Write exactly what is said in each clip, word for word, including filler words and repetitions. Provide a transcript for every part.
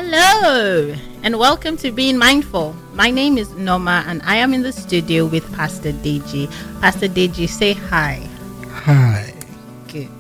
Hello and welcome to Being Mindful. My name is Norma and I am in the studio with Pastor Deji. Pastor Deji, say hi. Hi. Good.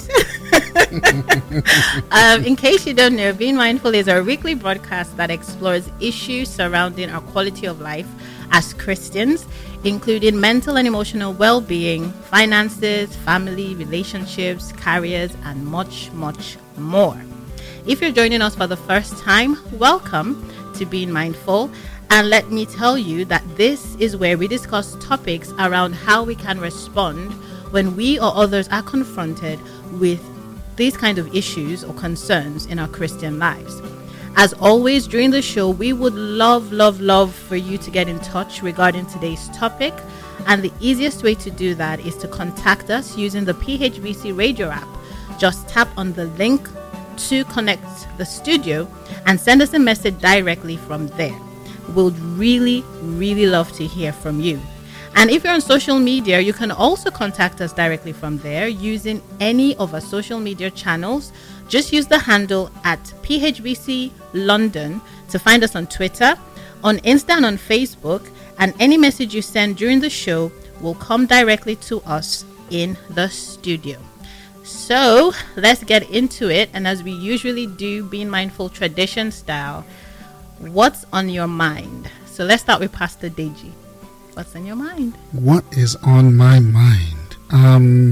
um, in case you don't know, Being Mindful is our weekly broadcast that explores issues surrounding our quality of life as Christians, including mental and emotional well-being, finances, family, relationships, careers, and much, much more. If you're joining us for the first time, welcome to Being Mindful. And let me tell you that this is where we discuss topics around how we can respond when we or others are confronted with these kind of issues or concerns in our Christian lives. As always, during the show, we would love, love, love for you to get in touch regarding today's topic. And the easiest way to do that is to contact us using the P H B C radio app. Just tap on the link to connect the studio and send us a message directly from there. We'll really, really love to hear from you. And if you're on social media, you can also contact us directly from there using any of our social media channels. Just use the handle at P H B C London to find us on Twitter, on Insta and on Facebook, and any message you send during the show will come directly to us in the studio. So let's get into it. And as we usually do, Being Mindful tradition style, what's on your mind? So let's start with Pastor Deji. What's on your mind? What is on my mind? Um,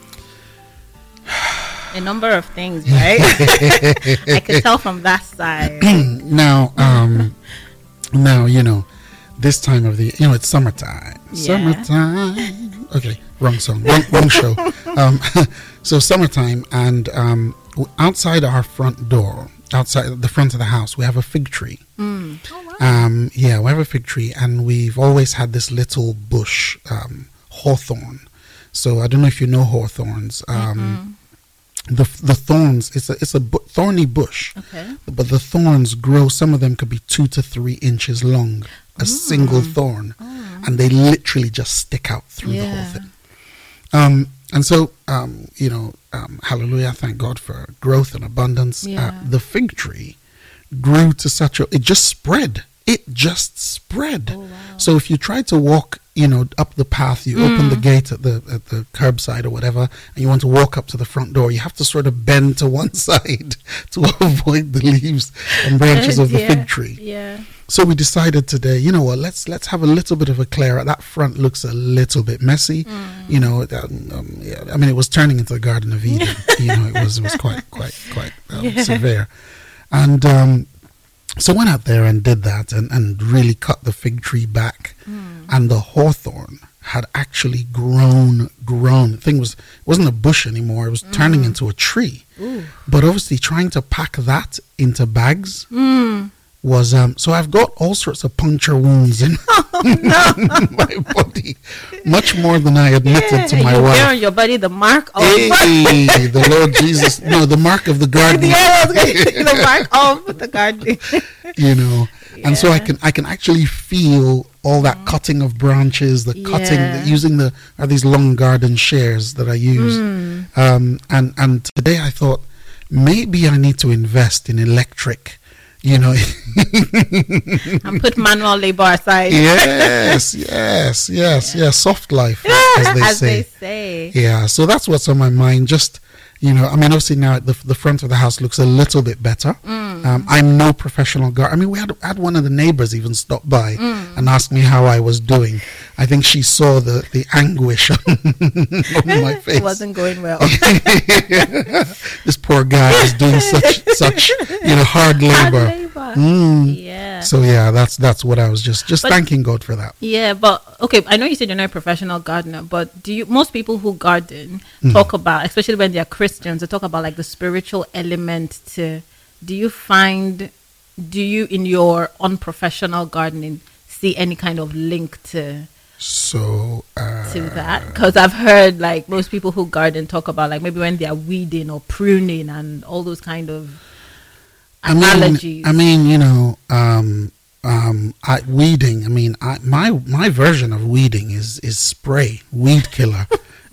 A number of things, right? I could tell from that side. now, um, now, you know, this time of the, you know, it's summertime. Yeah. Summertime. Okay, wrong song, wrong, wrong show. Um, so summertime, and um, outside our front door, outside the front of the house, we have a fig tree. Mm. Oh, wow. Um, yeah, we have a fig tree, and we've always had this little bush, um, hawthorn. So I don't know if you know hawthorns. Um, the the thorns, it's a it's a bu- thorny bush. Okay. But the thorns grow. Some of them could be two to three inches long, a Mm. single thorn, Oh. and they literally just stick out through the whole Yeah. thing. Um, and so, um, you know, um, hallelujah, thank God for growth and abundance. Yeah. Uh, the fig tree grew to such a, it just spread. It just spread. Oh, wow. So if you try to walk, you know, up the path, you open the gate at the at the curbside or whatever, and you want to walk up to the front door, you have to sort of bend to one side to avoid the leaves and branches Oh, of the dear. fig tree. Yeah. So we decided today, you know what, let's let's have a little bit of a clear. That front looks a little bit messy. Mm. You know, um, um, yeah, I mean, it was turning into the Garden of Eden. you know, it was it was quite quite quite um, Yeah. severe. And um, so went out there and did that, and, and really cut the fig tree back. Mm. And the hawthorn had actually grown, grown. The thing was, it wasn't a bush anymore. It was turning into a tree. Ooh. But obviously trying to pack that into bags Mm. was um so I've got all sorts of puncture wounds in my body, much more than I admitted Yeah, to my you wife. wear on your body the mark of Hey, the Lord Jesus, no, the mark of the garden, yeah, I was gonna say the mark of the garden. you know. And so I Yeah. can I can actually feel all that cutting of branches, the cutting, Yeah. the, using the are these long garden shears that I use. Mm. Um, and and today I thought maybe I need to invest in electric. You know, And put manual labor aside. yes, yes, yes, yes, soft life, as they As say. they say. Yeah, so that's what's on my mind. Just, you know, I mean, obviously now the the front of the house looks a little bit better. Mm. Um, I'm no professional gardener. I mean, we had had one of the neighbors even stop by Mm. and ask me how I was doing. I think she saw the the anguish on, on my face. It wasn't going well. This poor guy is doing such such you know hard Hard labor. labor. Mm. Yeah. So yeah, that's that's what I was just just But- thanking God for that. Yeah, but okay, I know you said you're not a professional gardener, but do you most people who garden Mm. talk about, especially when they're Christians, they talk about like the spiritual element to do you find do you in your unprofessional gardening see any kind of link to So uh, to that? Because I've heard like most people who garden talk about like maybe when they're weeding or pruning and all those kind of I mean, analogies. I mean, you know, um, um, I, weeding. I mean, I, my my version of weeding is is spray, weed killer.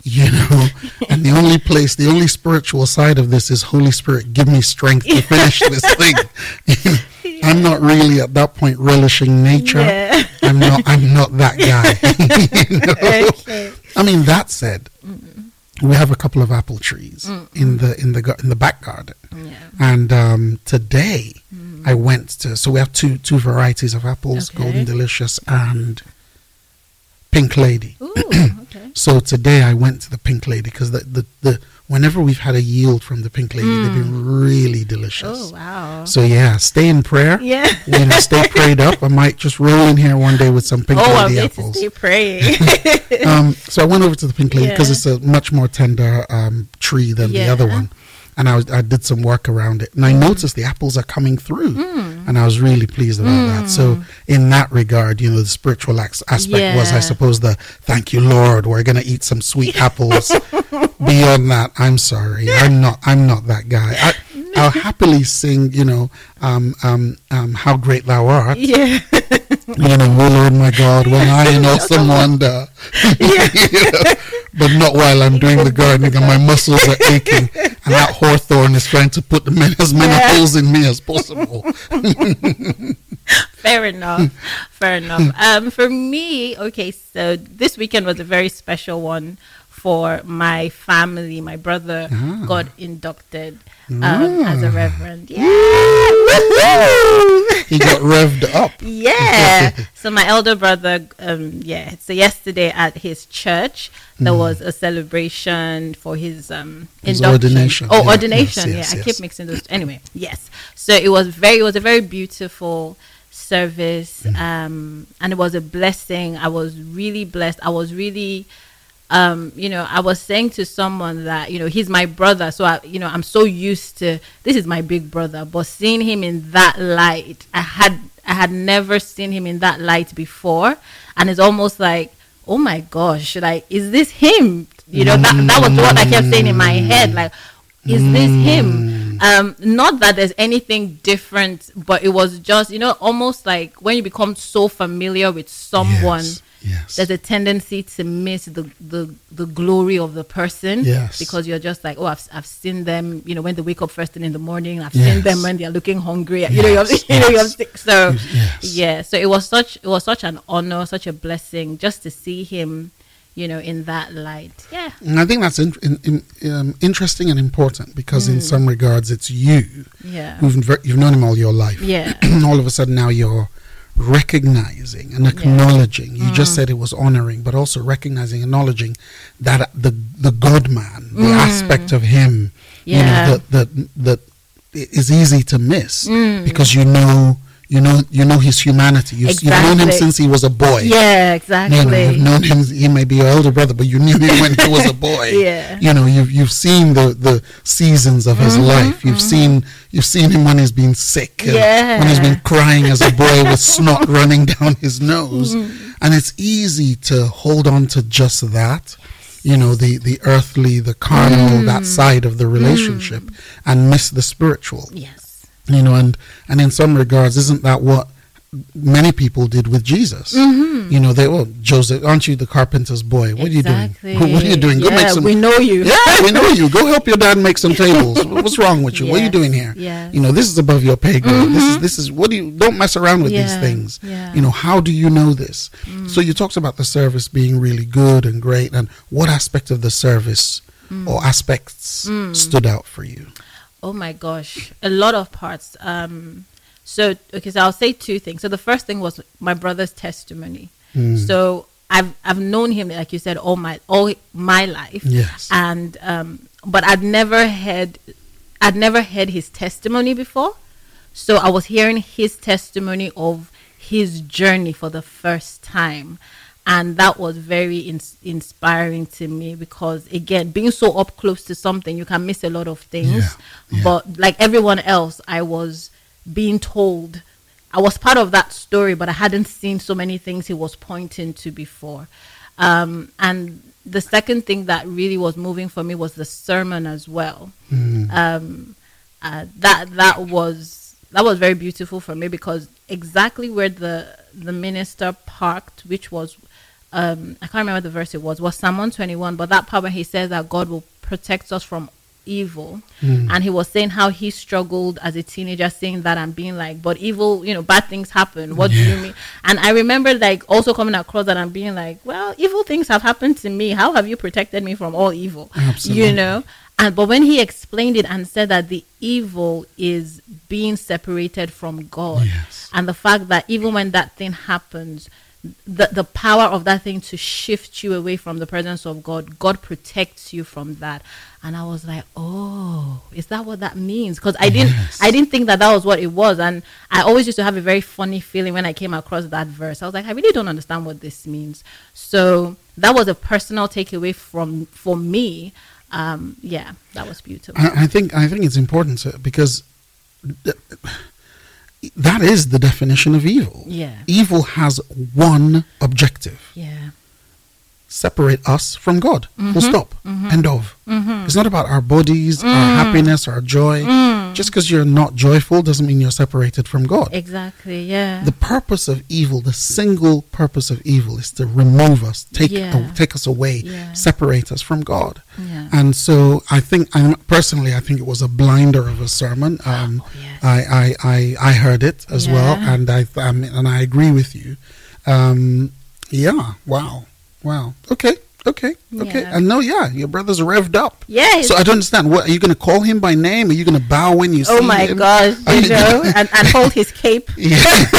you know, and the only place, the only spiritual side of this is Holy Spirit, give me strength to finish this thing. Yeah. I'm not really at that point relishing nature. Yeah. I'm not, I'm not that guy. You know? Okay. I mean, that said, mm. we have a couple of apple trees mm. in the, in the, in the back garden. Yeah. And, um, today mm. I went to, so we have two, two varieties of apples, okay. Golden Delicious and Pink Lady. Ooh, okay. So today I went to the Pink Lady because the, the, the whenever we've had a yield from the Pink Lady, mm. they've been really delicious. Oh, wow. So yeah, stay in prayer. Yeah. You know, stay prayed up. I might just roll in here one day with some Pink oh, Lady I'm apples. To stay praying. um, so I went over to the Pink Lady because yeah. it's a much more tender um, tree than yeah. the other one. And I was, I did some work around it, and I mm. noticed the apples are coming through, mm. and I was really pleased about mm. that. So, in that regard, you know, the spiritual aspect yeah. was, I suppose, the thank you, Lord, we're going to eat some sweet apples. Beyond that, I'm sorry, I'm not, I'm not that guy. I, I'll happily sing, you know, um, um, um, how great thou art. Yeah. You know, oh Lord, my God, when I in awesome wonder. Yeah. You know, but not while I'm doing the gardening and my muscles are aching and that hawthorn is trying to put them in as many yeah. holes in me as possible. Fair enough. Fair enough. Um, for me, okay, so this weekend was a very special one for my family. My brother ah. got inducted um, ah. as a reverend. Yeah. He got revved up. Yeah. So my elder brother, um, yeah. So yesterday at his church, there mm. was a celebration for his um his induction. ordination. Oh, yeah. ordination. Yes, yes, yeah, yes. I keep mixing those. Anyway, yes. So it was very, it was a very beautiful service, mm. um, and it was a blessing. I was really blessed. I was really. Um, you know, I was saying to someone that, you know, he's my brother. So, I, you know, I'm so used to, this is my big brother, but seeing him in that light, I had, I had never seen him in that light before. And it's almost like, oh my gosh, like, is this him? You know, that, that was what I kept saying in my head. Like, is this him? Um, not that there's anything different, but it was just, you know, almost like when you become so familiar with someone, yes. Yes. there's a tendency to miss the, the, the glory of the person. Yes. Because you're just like, oh, I've, I've seen them, you know, when they wake up first thing in the morning. I've yes. seen them when they're looking hungry. Yes. You know, you're, you yes. know, you're sick. So, yes. yeah. So it was such, it was such an honor, such a blessing just to see him, you know, in that light. Yeah. And I think that's in, in, in, um, interesting and important because mm. in some regards it's you. Yeah. Who've, you've known him all your life. Yeah. All of a sudden now you're recognizing and acknowledging. Yeah. You mm. just said it was honoring, but also recognizing, acknowledging that the the God man, the mm. aspect of him, yeah. you know, that that that is easy to miss mm. because you know. You know, you know his humanity. You've, exactly. you've known him since he was a boy. Yeah, exactly. You know, you've known him. He may be your elder brother, but you knew him when he was a boy. Yeah. You know, you've you've seen the, the seasons of his mm-hmm, life. You've mm-hmm. seen you've seen him when he's been sick. Yeah. When he's been crying as a boy with snot running down his nose, mm-hmm. and it's easy to hold on to just that. You know, the the earthly, the carnal, mm. that side of the relationship, mm. and miss the spiritual. Yes. You know, and, and in some regards, isn't that what many people did with Jesus? Mm-hmm. You know, they, oh, Joseph, aren't you the carpenter's boy? What exactly. are you doing? What are you doing? Yeah, Go make some. We know you. Yeah, we know you. Go help your dad make some tables. What's wrong with you? Yes. What are you doing here? Yes. You know, this is above your pay grade. Mm-hmm. This is this is what do you? Don't mess around with yeah. these things. Yeah. You know, how do you know this? Mm. So you talked about the service being really good and great, and what aspect of the service mm. or aspects mm. stood out for you? Oh my gosh, a lot of parts. Um, so, okay, so I'll say two things. So the first thing was my brother's testimony. Mm. So I've I've known him, like you said, all my all my life. Yes. And um, but I'd never heard, I'd never heard his testimony before. So I was hearing his testimony of his journey for the first time. And that was very in- inspiring to me because, again, being so up close to something, you can miss a lot of things. Yeah, yeah. But like everyone else, I was being told, I was part of that story, but I hadn't seen so many things he was pointing to before. Um, and the second thing that really was moving for me was the sermon as well. Mm. Um, uh, that that was that was very beautiful for me because exactly where the the minister parked, which was um, I can't remember the verse it was, was Psalm one twenty-one, but that part where he says that God will protect us from evil. Mm. And he was saying how he struggled as a teenager saying that and being like, but evil, you know, bad things happen. What yeah. do you mean? And I remember like also coming across that and being like, well, evil things have happened to me. How have you protected me from all evil? Absolutely. You know? And but when he explained it and said that the evil is being separated from God, yes. and the fact that even when that thing happens, the the power of that thing to shift you away from the presence of God, God protects you from that. And I was like, oh, is that what that means? Because I didn't yes. I didn't think that that was what it was. And I always used to have a very funny feeling when I came across that verse. I was like, I really don't understand what this means. So that was a personal takeaway from for me. Um, yeah, that was beautiful. I, I think I think it's important to, because th- that is the definition of evil. Yeah. Evil has one objective. Yeah. Separate us from God. Mm-hmm. Full stop. Mm-hmm. End of. Mm-hmm. It's not about our bodies, mm. our happiness, our joy. Mm. Just because you're not joyful doesn't mean you're separated from God. Exactly, yeah. The purpose of evil, the single purpose of evil, is to remove us, take yeah. uh, take us away, yeah. separate us from God. Yeah. And so I think, I personally, I think it was a blinder of a sermon. Um, oh, yes. I, I, I, I heard it as yeah. well, and I, I mean, and I agree with you. Um, yeah, wow, wow. Okay. Okay, okay. Yeah. And no, yeah, your brother's revved up. Yeah. So I don't understand. What, are you going to call him by name? Are you going to bow when you see him? Oh my gosh, you know, and, and hold his cape. Yeah.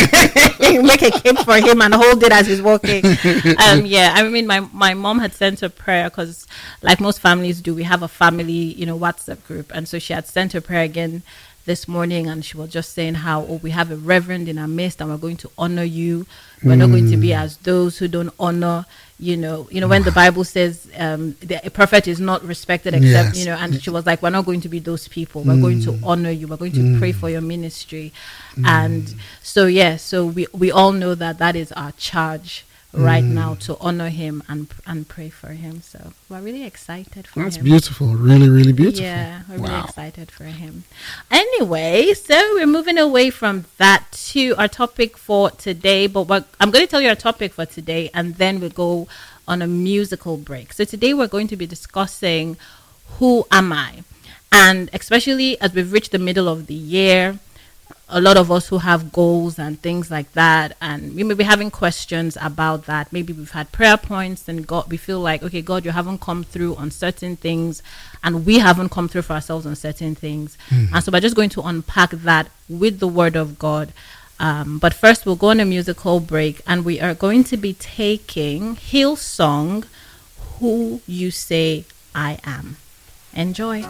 Make a cape for him and hold it as he's walking. Um, yeah, I mean, my, my mom had sent a prayer because, like most families do, we have a family, you know, WhatsApp group. And so she had sent a prayer again this morning, and she was just saying how, oh, we have a reverend in our midst and we're going to honor you. We're mm. not going to be as those who don't honor. You know, you know, when the Bible says um, the, a prophet is not respected except, yes. you know, and she was like, we're not going to be those people. We're mm. going to honor you. We're going to mm. pray for your ministry. Mm. And so, yeah, so we, we all know that that is our charge right mm. now, to honor him and and pray for him. So we're really excited for That's him. That's beautiful. Really, really beautiful. Yeah, we're wow. really excited for him. Anyway, so we're moving away from that to our topic for today. But what, I'm going to tell you our topic for today, and then we'll go on a musical break. So today we're going to be discussing who am I? And especially as we've reached the middle of the year, a lot of us who have goals and things like that, and we may be having questions about that. Maybe we've had prayer points and God, we feel like, okay, God, you haven't come through on certain things, and we haven't come through for ourselves on certain things. Mm-hmm. And so we're just going to unpack that with the Word of God. Um, but first, we'll go on a musical break, and we are going to be taking Hillsong, Who You Say I Am. Enjoy.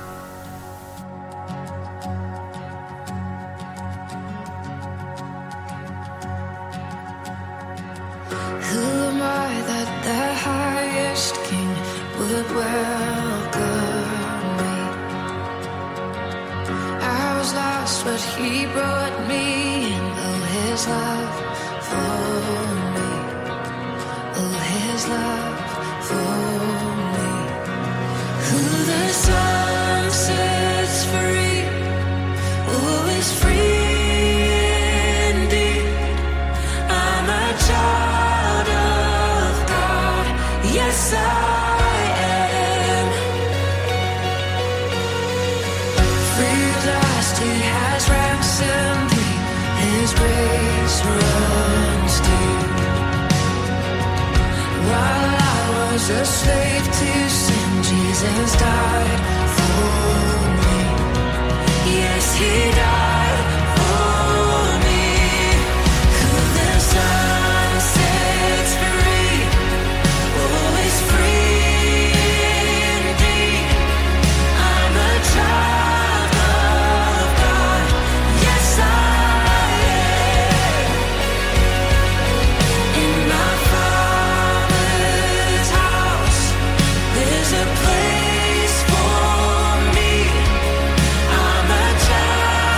Who am I that the highest king would welcome me? I was lost, but he brought me in. Oh, his love for me. Oh, his love for me. Who the sun sets free, oh, is free indeed. I'm a child. Yes, I am. Free at last, he has ransomed me. His grace runs deep. While I was a slave to sin, Jesus died for me. Yes, he died for me. Who the sun sets free, always free indeed. I'm a child of God. Yes, I am. In my Father's house, there's a place for me. I'm a child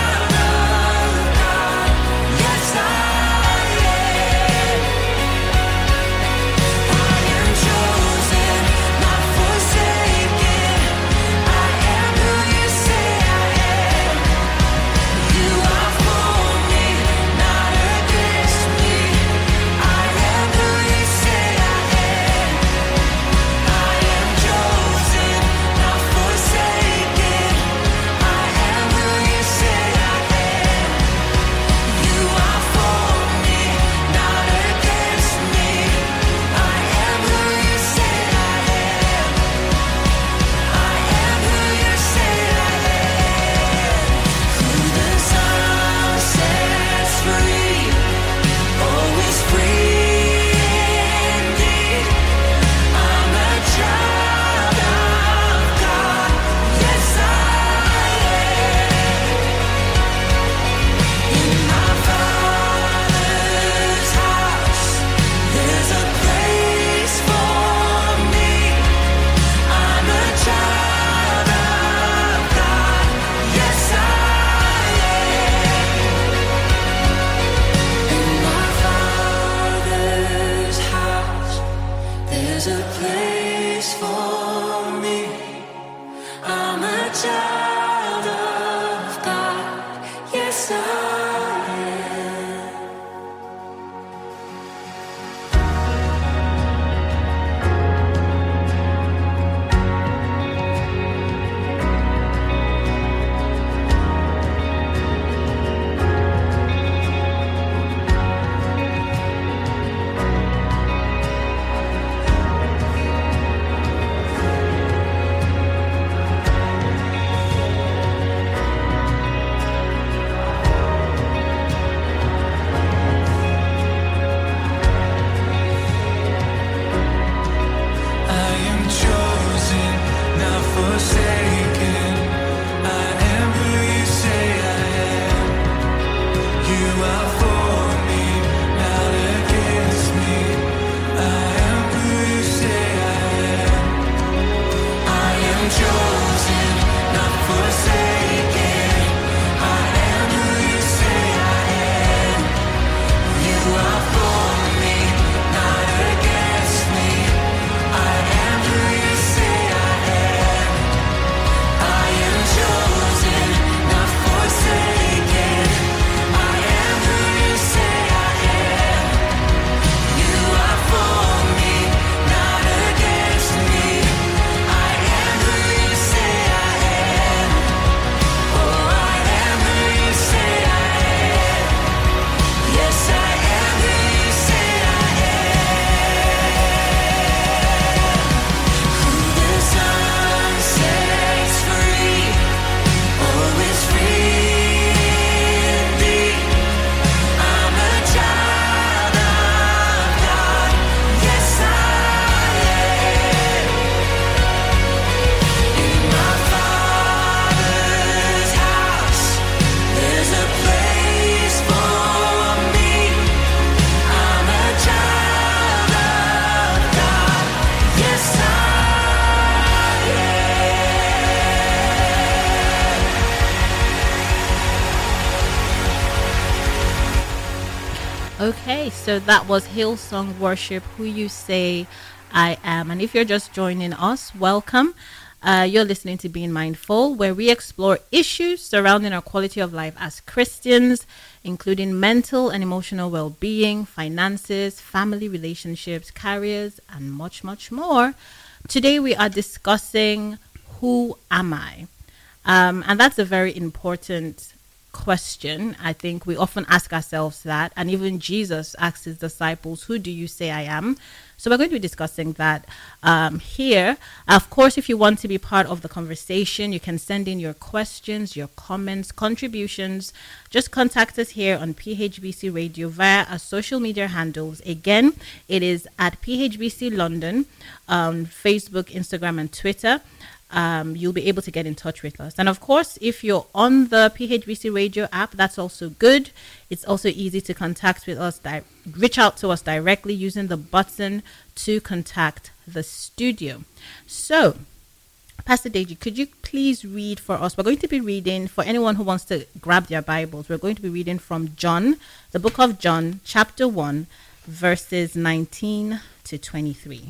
Okay, so that was Hillsong Worship, Who You Say I Am. And if you're just joining us, welcome. Uh, you're listening to Being Mindful, where we explore issues surrounding our quality of life as Christians, including mental and emotional well-being, finances, family relationships, careers, and much, much more. Today we are discussing, who am I? Um, and that's a very important question. I think we often ask ourselves that, and even Jesus asked his disciples, who do you say I am? So we're going to be discussing that um, here. Of course, if you want to be part of the conversation, you can send in your questions, your comments, contributions. Just contact us here on P H B C Radio via our social media handles. Again, it is at P H B C London, um, Facebook, Instagram, and Twitter. Um, you'll be able to get in touch with us. And of course, if you're on the P H B C Radio app, that's also good. It's also easy to contact with us, di- reach out to us directly using the button to contact the studio. So, Pastor Deji, could you please read for us? We're going to be reading, for anyone who wants to grab their Bibles, we're going to be reading from John, the book of John, chapter one, verses nineteen to twenty-three.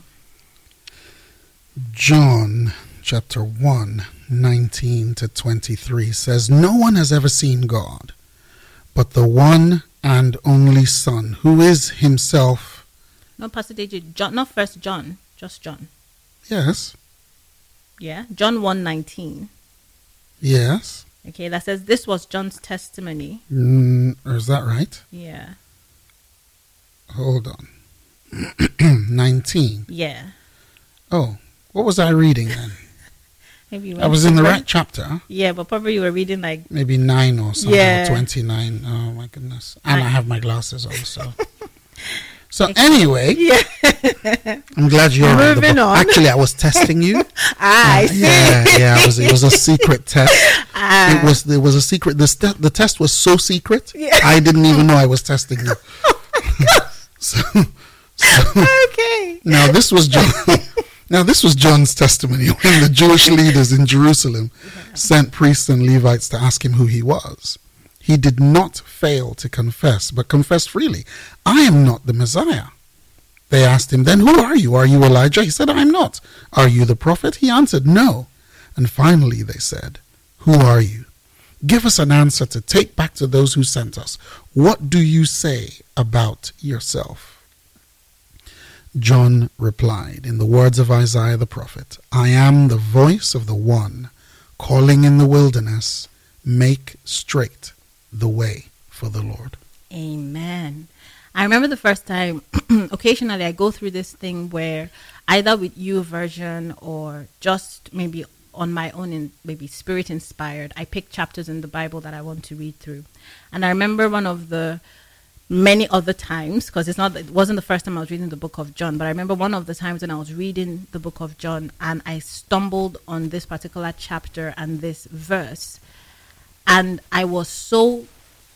John chapter one, nineteen to twenty-three says, "No one has ever seen God, but the one and only Son, who is himself..." No, Pastor Deji, John, not first John, just John. Yes. Yeah, John one nineteen. Yes. Okay, that says this was John's testimony. Mm, is that right? Yeah. Hold on. nineteen. Yeah. Oh, what was I reading then? Maybe you I was in the right chapter. Yeah, but probably you were reading like maybe nine or something. Yeah. Or twenty-nine. Oh my goodness. And I, I have my glasses also. So Okay. anyway, Yeah. I'm glad you're on the Moving book. on. Actually, I was testing you. Ah, I Uh, see. Yeah, yeah. It was it was a secret test. Ah. It was there was a secret. The st- the test was so secret. Yeah. I didn't even know I was testing you. so, so Okay. now this was John. Now this was John's testimony when the Jewish leaders in Jerusalem sent priests and Levites to ask him who he was. He did not fail to confess, but confessed freely, "I am not the Messiah." They asked him, "Then who are you? Are you Elijah?" He said, "I'm not." "Are you the prophet?" He answered, "No." And finally they said, "Who are you? Give us an answer to take back to those who sent us. What do you say about yourself?" John replied in the words of Isaiah the prophet, "I am the voice of the one calling in the wilderness, make straight the way for the Lord." Amen. I remember the first time, occasionally I go through this thing where either with you version or just maybe on my own, in maybe spirit inspired, I pick chapters in the Bible that I want to read through. And I remember one of the many other times, because it's not, it wasn't the first time I was reading the book of John, but I remember one of the times when I was reading the book of John and I stumbled on this particular chapter and this verse. And I was so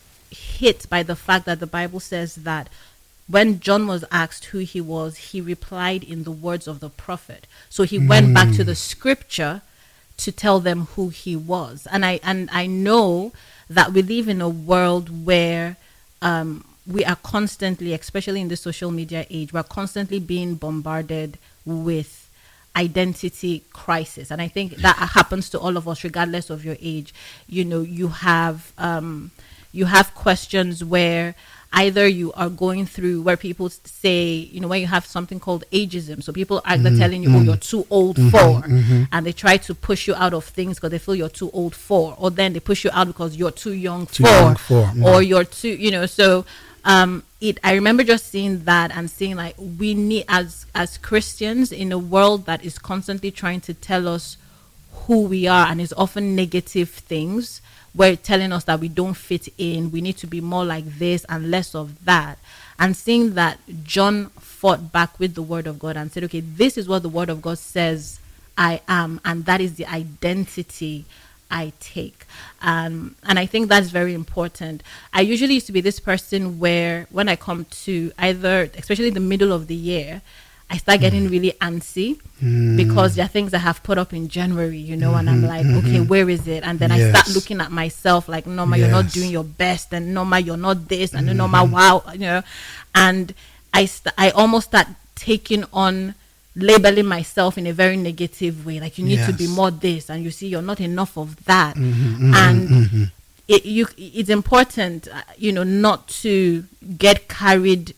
hit by the fact that the Bible says that when John was asked who he was, he replied in the words of the prophet. So he mm. went back to the scripture to tell them who he was. And I and I know that we live in a world where um, we are constantly, especially in the social media age, we're constantly being bombarded with identity crisis. And I think that happens to all of us, regardless of your age. You know, you have um, you have questions where either you are going through where people say, you know, when you have something called ageism. So people are mm-hmm. telling you, oh, you're too old mm-hmm. for, mm-hmm. and they try to push you out of things because they feel you're too old for, or then they push you out because you're too young too for, young for mm-hmm. or you're too, you know, so um, it, I remember just seeing that and seeing like we need, as, as Christians in a world that is constantly trying to tell us who we are and is often negative things, where it's telling us that we don't fit in, we need to be more like this and less of that. And seeing that John fought back with the word of God and said, okay, this is what the word of God says I am, and that is the identity I take. Um, and I think that's very important. I usually used to be this person where when I come to either, especially the middle of the year, I start getting really antsy Mm. because there are things I have put up in January, you know, and I'm like, okay, where is it? And then I start Yes. looking at myself like, Norma, you're not Yes. doing your best, and Norma, you're not this, and Norma, wow, you know, and I st- I almost start taking on labeling myself in a very negative way, like you need to be Yes. more this, and you see you're not enough of that, Mhm, mhm, and mhm. it, you it's important, uh, you know, not to get carried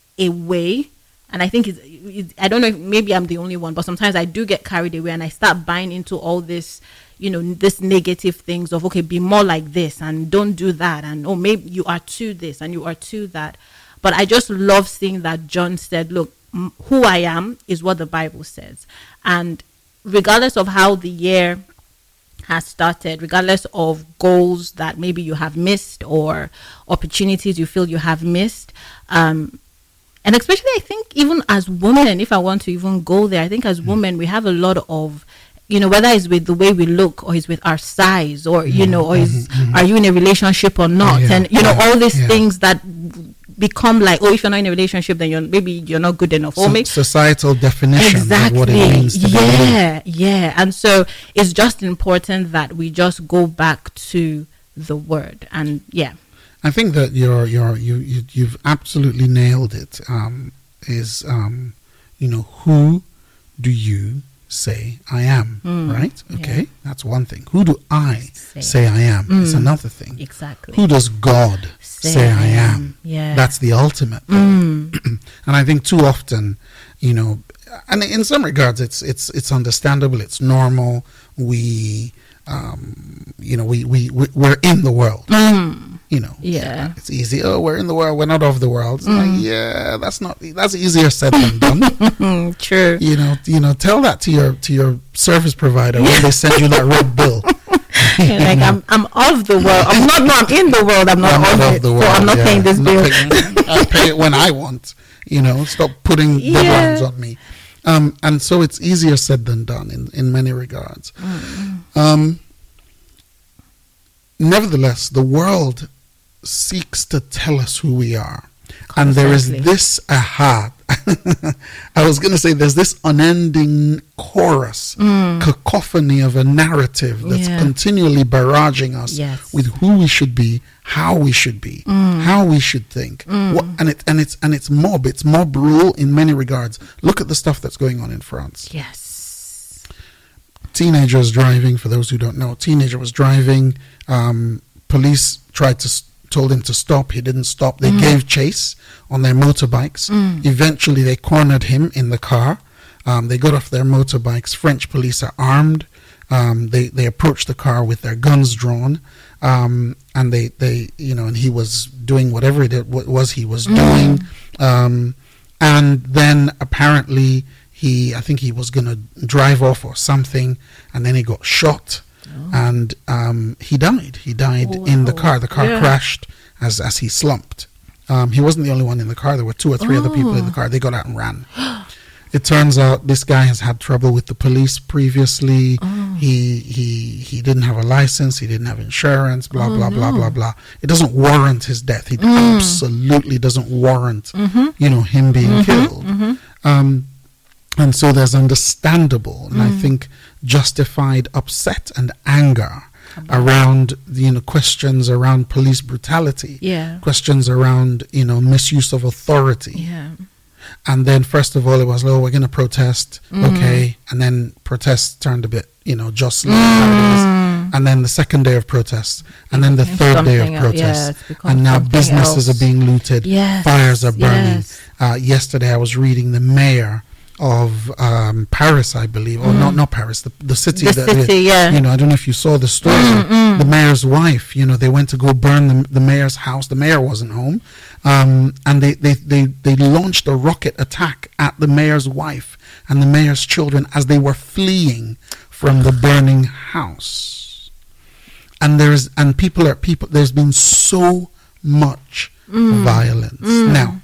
away. And I think it's, it's I don't know if maybe I'm the only one, but sometimes I do get carried away and I start buying into all this, you know, this negative things of, okay, be more like this and don't do that, and oh, maybe you are too this and you are too that. But I just love seeing that John said, look, m- who I am is what the Bible says, and regardless of how the year has started, regardless of goals that maybe you have missed or opportunities you feel you have missed, um, and especially I think even as women, if I want to even go there, I think as women we have a lot of, you know, whether it's with the way we look or it's with our size or, you know, or is, are you in a relationship or not? Yeah, And, you know, yeah, all these yeah. things that become like, oh, if you're not in a relationship, then you're maybe you're not good enough. Or So- maybe societal definition exactly. of what it means to be women. yeah, yeah. And so it's just important that we just go back to the word. And yeah. I think that you're you're you, you you've absolutely nailed it. Um, is um, you know, who do you say I am? Mm, right? yeah. Okay, that's one thing. Who do I Say. say I am? Is Mm. another thing. Exactly. Who does God say, I am? Yeah. That's the ultimate. Mm. And I think too often, you know, and in some regards, it's it's it's understandable. It's normal. We, um, you know, we we we- we're in the world. Mm. You know, Yeah. it's easy. Oh, we're in the world. We're not of the world. It's Mm. like, yeah, that's not. That's easier said than done. Mm, true. you know, you know. Tell that to your to your service provider when they send you that red bill. You're like I'm, I'm of the world. I'm not. No, I'm in the world. I'm not, I'm of, not it. of the So world. I'm not yeah. paying this I'm not bill. paying- I pay it when I want. You know, stop putting Yeah. deadlines on me. Um, and so it's easier said than done in in many regards. Mm. Um, nevertheless, the world seeks to tell us who we are. And there is Constantly. this aha. I was going to say there's this unending chorus, cacophony of a narrative that's Mm. Yeah. continually barraging us Yes. with who we should be, how we should be, Mm. how we should think. What, and it and it's and it's mob. It's mob rule in many regards. Look at the stuff that's going on in France. Yes. Teenagers driving. For those who don't know, teenager was driving. Um, police tried to s- told him to stop. He didn't stop. They gave chase on their motorbikes. Eventually, they cornered him in the car. Um, they got off their motorbikes. French police are armed. Um, they they approached the car with their guns drawn, um, and they, they you know and he was doing whatever it wa- was he was doing, um, and then apparently he I think he was going to drive off or something, and then he got shot. And um, he died. He died Oh, in the wow. car. The car Yeah. crashed as as he slumped. Um, he wasn't the only one in the car. There were two or three other people in the Oh. car. They got out and ran. It turns out this guy has had trouble with the police previously. Oh. He he he didn't have a license. He didn't have insurance. Blah Oh, blah blah no. blah blah. It doesn't warrant his death. It absolutely doesn't warrant you know him being killed. Um, and so there's understandable and I think justified upset and anger around you know questions around police brutality, Yeah. questions around you know misuse of authority. Yeah. And then first of all it was, oh, we're going to protest, okay, and then protests turned a bit you know jostling, and then the second day of protests, and then the Became third day of something else. Yeah, protests, it's become and now something businesses else. are being looted, Yes, fires are burning. yes. Uh, yesterday I was reading the mayor of um, Paris, I believe, or not not Paris, the, the city. The that city, yeah. You know, I don't know if you saw the story. The mayor's wife, you know, they went to go burn the, the mayor's house. The mayor wasn't home. Um, and they, they, they, they launched a rocket attack at the mayor's wife and the mayor's children as they were fleeing from the burning house. And there's, and people are, people, there's been so much violence. Now,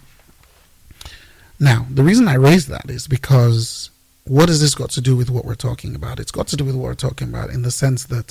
Now, the reason I raise that is because what has this got to do with what we're talking about? It's got to do with what we're talking about in the sense that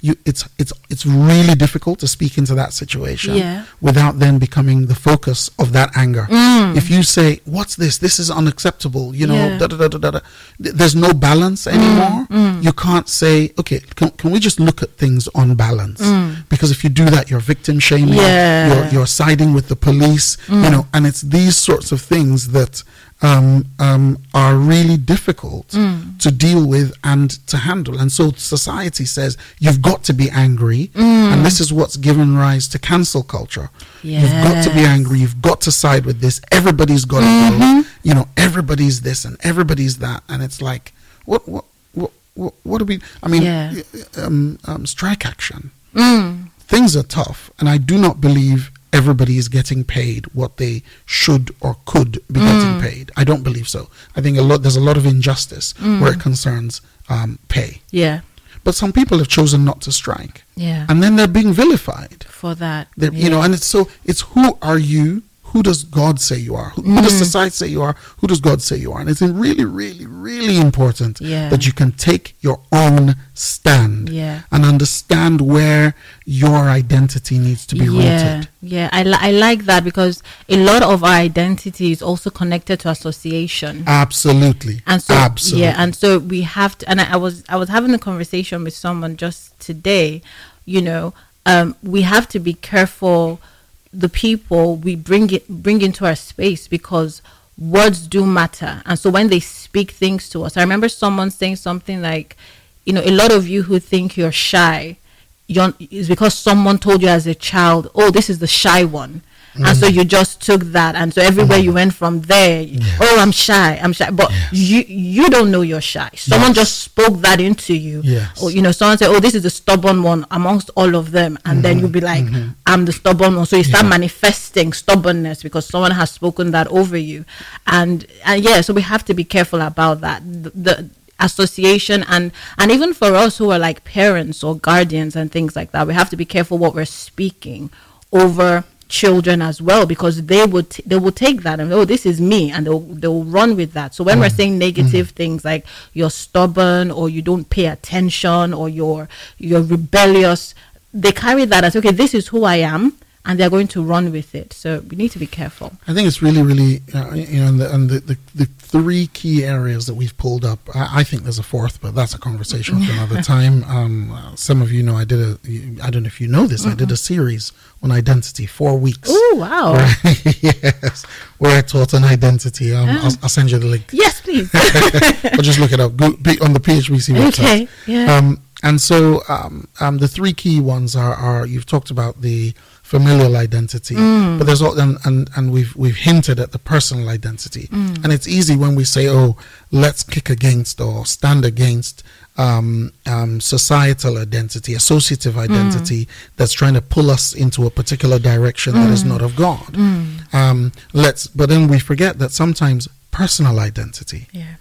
you it's it's it's really difficult to speak into that situation Yeah. without then becoming the focus of that anger. If you say, what's this, this is unacceptable, you know, Yeah. da, da, da, da, da, da. Th- there's no balance anymore. You can't say, okay, can, can we just look at things on balance? Because if you do that, you're victim shaming, Yeah. you're, you're siding with the police, you know, and it's these sorts of things that um, um, are really difficult to deal with and to handle. And so society says you've got to be angry, and this is what's given rise to cancel culture. You've got to be Yes. angry, you've got to side with this, everybody's got to go, you know, everybody's this and everybody's that, and it's like, what, what, what, what, what do we, I mean, Yeah. um, um, strike action. Mm. Things are tough, and I do not believe everybody is getting paid what they should or could be getting paid. I don't believe so. I think a lot there's a lot of injustice where it concerns um, pay. Yeah. But some people have chosen not to strike, Yeah. and then they're being vilified. For that. They're, yeah. You know, and it's so it's who are you? Who does God say you are? Who, who does society say you are? Who does God say you are? And it's really, really, really important Yeah. that you can take your own stand Yeah. and understand where your identity needs to be yeah, rooted. Yeah, I, li- I like that because a lot of our identity is also connected to association. Absolutely. And so Absolutely. yeah, and so we have to. And I, I was I was having a conversation with someone just today. You know, um, we have to be careful the people we bring it bring into our space, because words do matter. And so when they speak things to us, I remember someone saying something like, you know, a lot of you who think you're shy, you're, is because someone told you as a child, oh, this is the shy one. And so you just took that, and so everywhere you went from there, Yes. oh, I'm shy, I'm shy. But Yes. you you don't know you're shy. Someone Yes. just spoke that into you. Yes. Or, you know, someone said, oh, this is the stubborn one amongst all of them. And then you'll be like, I'm the stubborn one. So you start Yeah. manifesting stubbornness because someone has spoken that over you. And, and yeah, so we have to be careful about that. The, the association and and even for us who are like parents or guardians and things like that, we have to be careful what we're speaking over children as well, because they would t- they will take that and, oh, this is me, and they'll they'll run with that. So when we're saying negative things like you're stubborn or you don't pay attention or you're you're rebellious, they carry that as, okay, this is who I am, and they're going to run with it. So we need to be careful. I think it's really, really, uh, you know, and, the, and the, the, the three key areas that we've pulled up. I, I think there's a fourth, but that's a conversation for another time. Um, uh, some of you know I did a, I don't know if you know this, I did a series on identity, four weeks. Oh, wow. Where, yes, where I taught on identity. Um, I'll, I'll send you the link. Yes, please. Or just look it up go, be on the P H B C website. Okay, yeah. Um, and so um, um, the three key ones are, are you've talked about the familial identity, Mm. but there's all and, and and we've we've hinted at the personal identity. Mm. And it's easy when we say, oh, let's kick against or stand against um, um, societal identity, associative identity that's trying to pull us into a particular direction that is not of God. Um, let's, but then we forget that sometimes personal identity Yeah.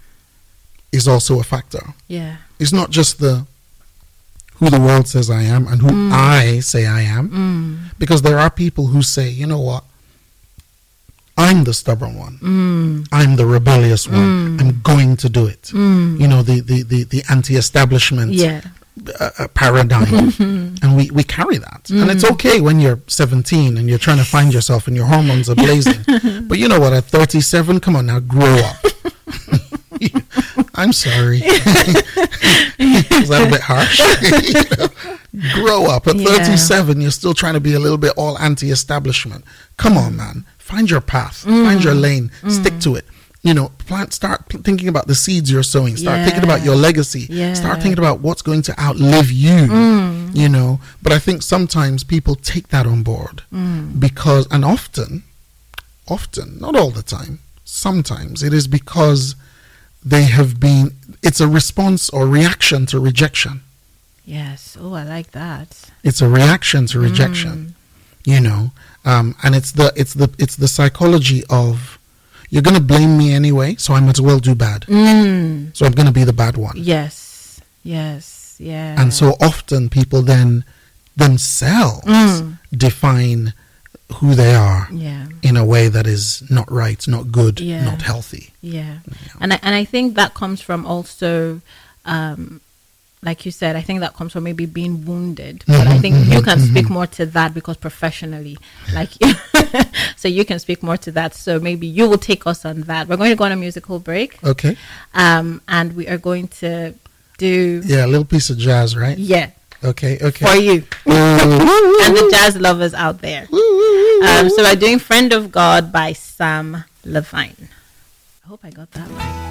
is also a factor. Yeah. It's not just the who the world says I am and who I say I am, because there are people who say, you know what, I'm the stubborn one, I'm the rebellious one, I'm going to do it. You know, the the the, the anti-establishment Yeah. uh, uh, paradigm, and we we carry that, and it's okay when you're seventeen and you're trying to find yourself and your hormones are blazing. But you know what, at thirty-seven, come on now, grow up. I'm sorry. Is that a bit harsh? You know, grow up. At Yeah. thirty-seven, you're still trying to be a little bit all anti-establishment. Come on, man. Find your path. Find your lane. Stick to it. You know, plant. Start p- thinking about the seeds you're sowing. Start thinking about your legacy. Yeah. Start thinking about what's going to outlive you. You know, but I think sometimes people take that on board because, and often, often, not all the time, sometimes it is because they have been, it's a response or reaction to rejection. Yes. Oh, I like that. It's a reaction to rejection, you know, um, and it's the, it's the, it's the psychology of, you're going to blame me anyway, so I might as well do bad. Mm. So I'm going to be the bad one. Yes. Yes. Yeah. And so often people then themselves Mm. define who they are Yeah. in a way that is not right, not good, Yeah. not healthy. Yeah. And I, and I think that comes from also um, like you said, I think that comes from maybe being wounded. Mm-hmm, but I think mm-hmm, you can mm-hmm. speak more to that because professionally, like, so you can speak more to that. So maybe you will take us on that. We're going to go on a musical break. Okay. Um, and we are going to do... Yeah, a little piece of jazz, right? Yeah. Okay, okay. For you. And the jazz lovers out there. Um, so we're doing Friend of God by Sam Levine. I hope I got that right.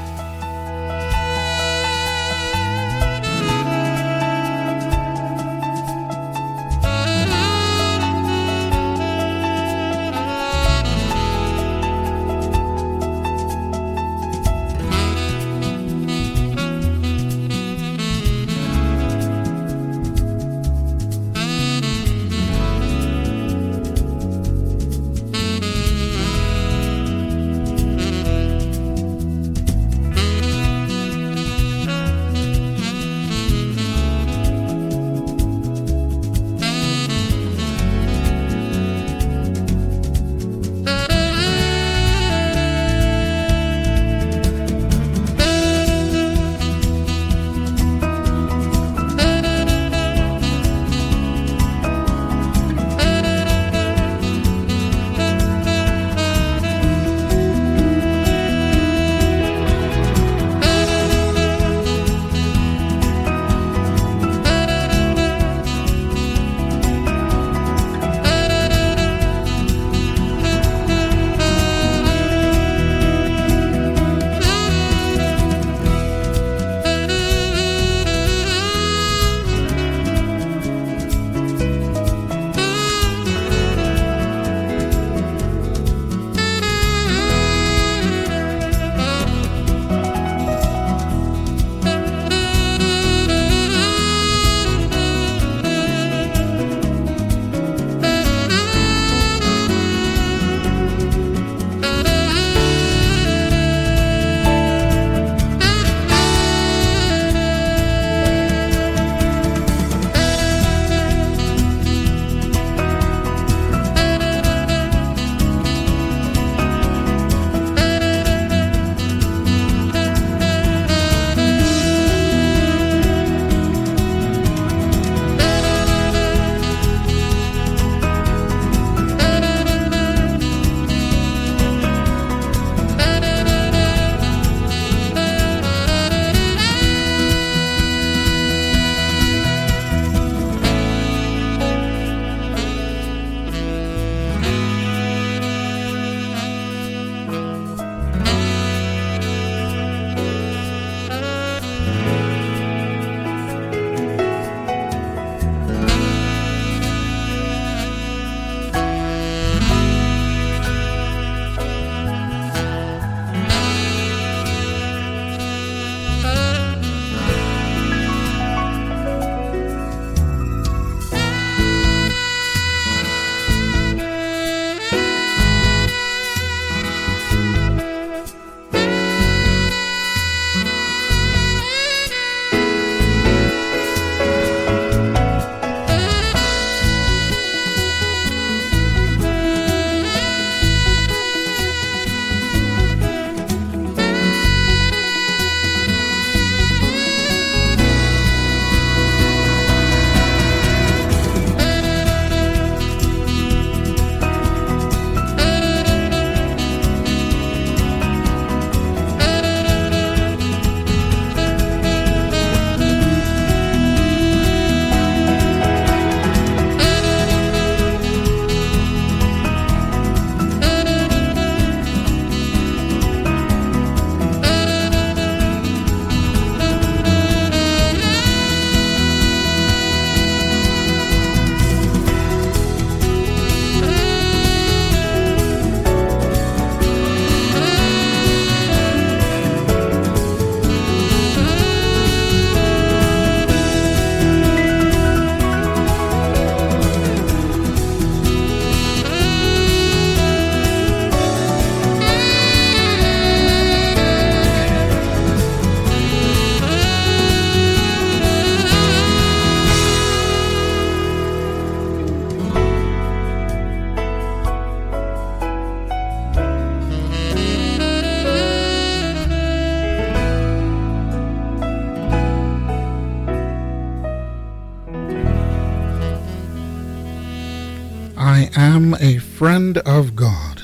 I Am a Friend of God.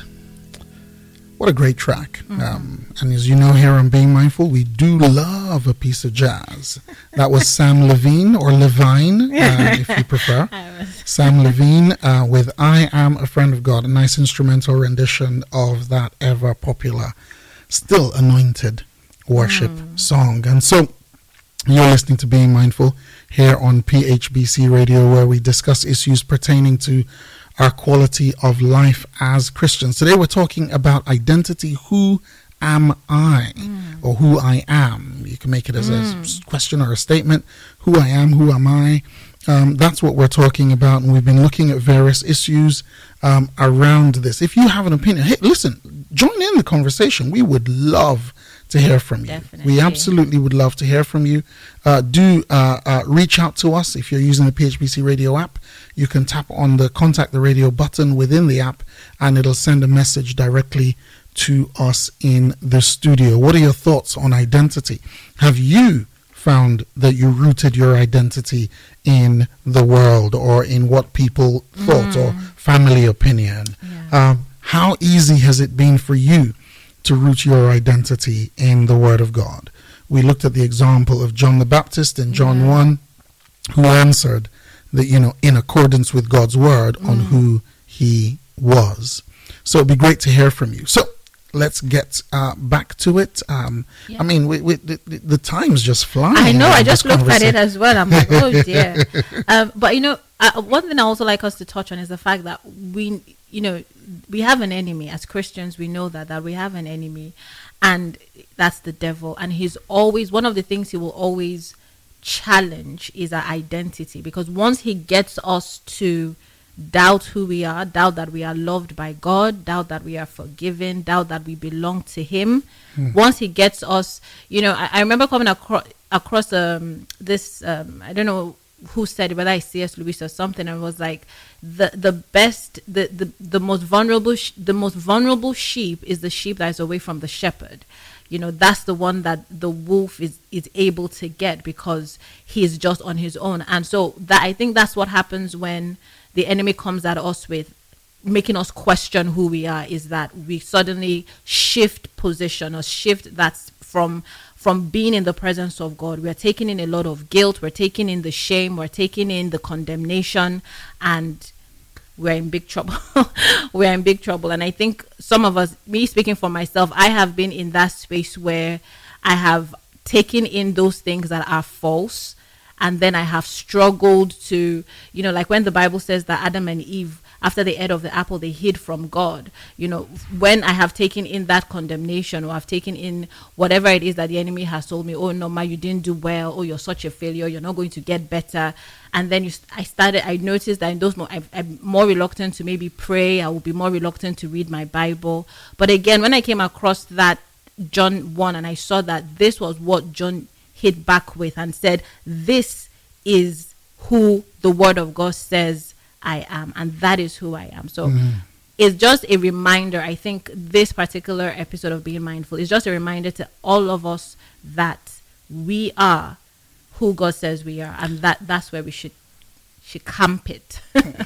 What a great track. Mm-hmm. Um, and as you know, here on Being Mindful, we do love a piece of jazz. That was Sam Levine, or Levine, uh, if you prefer. Sam Levine uh, with I Am a Friend of God, a nice instrumental rendition of that ever popular, still anointed worship mm. song. And so you're listening to Being Mindful here on P H B C Radio, where we discuss issues pertaining to our quality of life as Christians. Today we're talking about identity. Who am I? Mm. Or who I am. You can make it as mm. a question or a statement. Who I am, who am I? Um, that's what we're talking about, and we've been looking at various issues um, around this. If you have an opinion, hey, listen, join in the conversation. We would love to hear from you. Definitely. We absolutely would love to hear from you. Uh, do uh, uh, reach out to us. If you're using the P H B C Radio app, you can tap on the Contact the Radio button within the app, and it'll send a message directly to us in the studio. What are your thoughts on identity? Have you found that you rooted your identity in the world or in what people thought mm. or family opinion? Yeah. Um, how easy has it been for you to root your identity in the Word of God? We looked at the example of John the Baptist in John yeah. one, who answered that, you know, in accordance with God's Word mm. on who he was. So it'd be great to hear from you. So let's get uh, back to it. Um, yeah. I mean, we, we, the, the time's just flying. I know. I just looked at it as well. I'm like, oh dear. um, but you know, uh, one thing I also like us to touch on is the fact that we, you know, we have an enemy as Christians. We know that that we have an enemy, and that's the devil. And he's always, one of the things he will always challenge is our identity, because once he gets us to doubt who we are, doubt that we are loved by God, doubt that we are forgiven, doubt that we belong to him. Mm. Once he gets us, you know, I, I remember coming across across um, this, um, I don't know who said it, whether I C S Lewis or something, and it was like the the best, the the, the most vulnerable, sh- the most vulnerable sheep is the sheep that is away from the shepherd. You know, that's the one that the wolf is, is able to get because he is just on his own. And so that, I think that's what happens when the enemy comes at us with making us question who we are, is that we suddenly shift position or shift that's from from being in the presence of God. We're taking in a lot of guilt. We're taking in the shame. We're taking in the condemnation, and we're in big trouble. We're in big trouble. And I think some of us, me speaking for myself, I have been in that space where I have taken in those things that are false. And then I have struggled to, you know, like when the Bible says that Adam and Eve, after they ate of the apple, they hid from God. You know, when I have taken in that condemnation, or I've taken in whatever it is that the enemy has told me, oh, no, ma, you didn't do well. Oh, you're such a failure. You're not going to get better. And then you, I started, I noticed that in those moments, I'm more reluctant to maybe pray. I will be more reluctant to read my Bible. But again, when I came across that John one, and I saw that this was what John hit back with and said, this is who the Word of God says I am, and that is who I am. So mm. it's just a reminder. I think this particular episode of Being Mindful is just a reminder to all of us that we are who God says we are, and that that's where we should should camp it.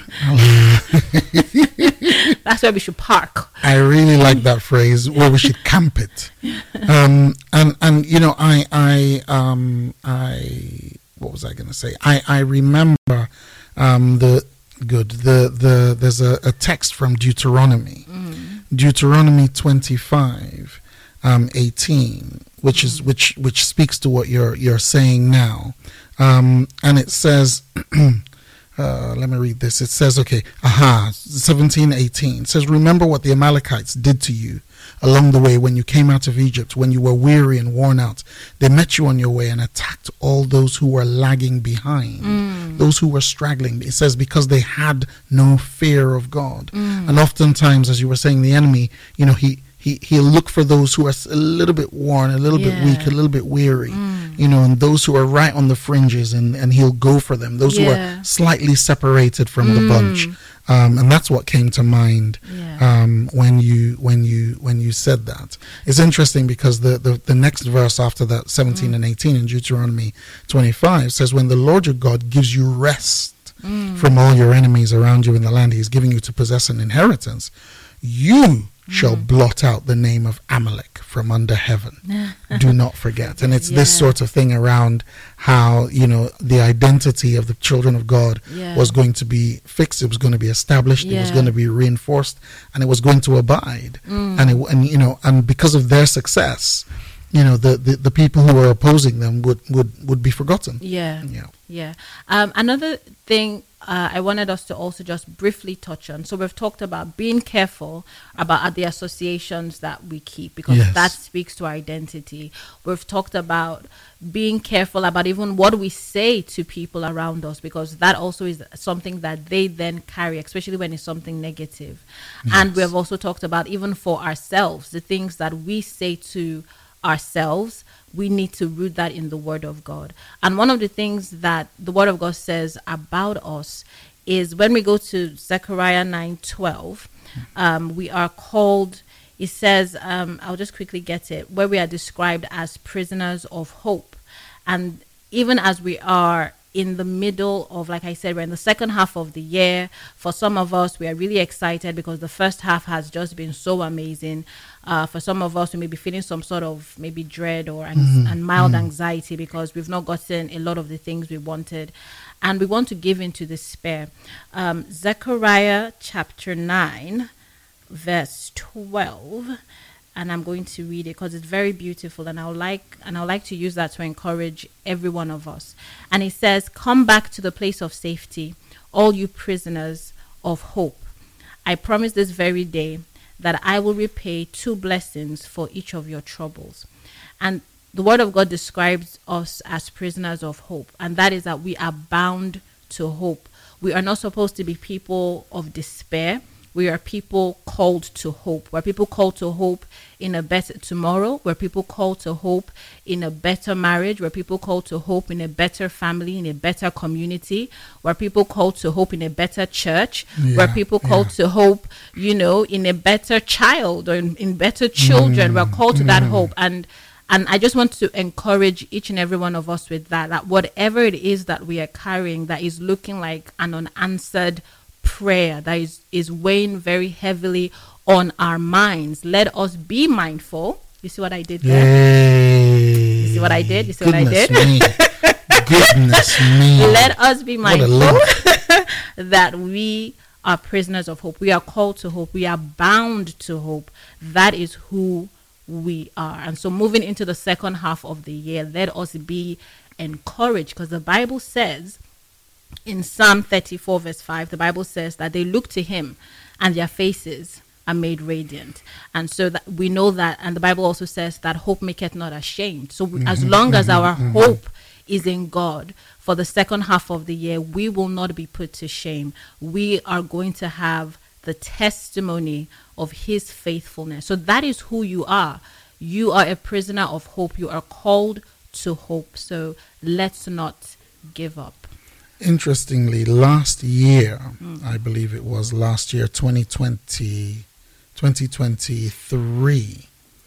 That's where we should park. I really like that phrase, where we should camp it. Um, and and you know, I I um I what was I going to say? I I remember um the good the the there's a, a text from Deuteronomy, mm. Deuteronomy twenty-five, um eighteen, which mm. is which which speaks to what you're you're saying now, um and it says. Uh, let me read this. It says, okay, aha, seventeen eighteen. It says, remember what the Amalekites did to you along the way when you came out of Egypt, when you were weary and worn out. They met you on your way and attacked all those who were lagging behind, mm. those who were straggling. It says, because they had no fear of God. Mm. And oftentimes, as you were saying, the enemy, you know, he He, he'll look for those who are a little bit worn, a little yeah. bit weak, a little bit weary, mm. you know, and those who are right on the fringes, and, and he'll go for them. Those yeah. who are slightly separated from mm. the bunch. Um, and that's what came to mind yeah. um, when you when you when you said that. It's interesting because the, the, the next verse after that, seventeen mm. and eighteen in Deuteronomy twenty-five, says, when the Lord your God gives you rest Mm. from all your enemies around you in the land He is giving you to possess an inheritance, you shall blot out the name of Amalek from under heaven. Do not forget. And it's Yeah. this sort of thing around how, you know, the identity of the children of God Yeah. was going to be fixed. It was going to be established. It was Yeah. going to be reinforced, and it was going to abide. Mm. And, it, and, you know, and because of their success, you know, the, the, the people who were opposing them would, would, would be forgotten. Yeah. Yeah. Yeah. Um, another thing uh, I wanted us to also just briefly touch on. So we've talked about being careful about the associations that we keep, because Yes. that speaks to our identity. We've talked about being careful about even what we say to people around us, because that also is something that they then carry, especially when it's something negative. And Yes. we have also talked about even for ourselves, the things that we say to ourselves, we need to root that in the Word of God. And one of the things that the Word of God says about us is when we go to Zechariah nine twelve, um, we are called, it says, um, I'll just quickly get it, where we are described as prisoners of hope. And even as we are in the middle of, like I said, we're in the second half of the year. For some of us, we are really excited because the first half has just been so amazing. Uh, for some of us, we may be feeling some sort of maybe dread or an- Mhm, and mild mhm. anxiety because we've not gotten a lot of the things we wanted. And we want to give into despair. Um, Zechariah chapter nine, verse twelve. And I'm going to read it because it's very beautiful, and I would like and I would like to use that to encourage every one of us. And it says, "Come back to the place of safety, all you prisoners of hope. I promise this very day that I will repay two blessings for each of your troubles." And the Word of God describes us as prisoners of hope, and that is that we are bound to hope. We are not supposed to be people of despair. We are people called to hope. We're people called to hope in a better tomorrow. We're people called to hope in a better marriage. We're people called to hope in a better family, in a better community. We're people called to hope in a better church. Yeah, We're people called yeah. to hope, you know, in a better child or in, in better children. Mm, We're called to that mm. hope. And and I just want to encourage each and every one of us with that, that whatever it is that we are carrying that is looking like an unanswered prayer, that is, is weighing very heavily on our minds, let us be mindful. You see what I did there? Yay. You see what I did? You see what I Goodness did? me. Goodness me. Let us be What a mindful link. that we are prisoners of hope. We are called to hope. We are bound to hope. That is who we are. And so moving into the second half of the year, let us be encouraged, because the Bible says in Psalm thirty-four verse five, the Bible says that they look to him and their faces are made radiant. And so that we know that, and the Bible also says that hope maketh not ashamed. So we, as long as our hope is in God, for the second half of the year, we will not be put to shame. We are going to have the testimony of his faithfulness. So that is who you are. You are a prisoner of hope. You are called to hope. So let's not give up. Interestingly, last year, mm. I believe it was last year, twenty twenty, twenty twenty-three,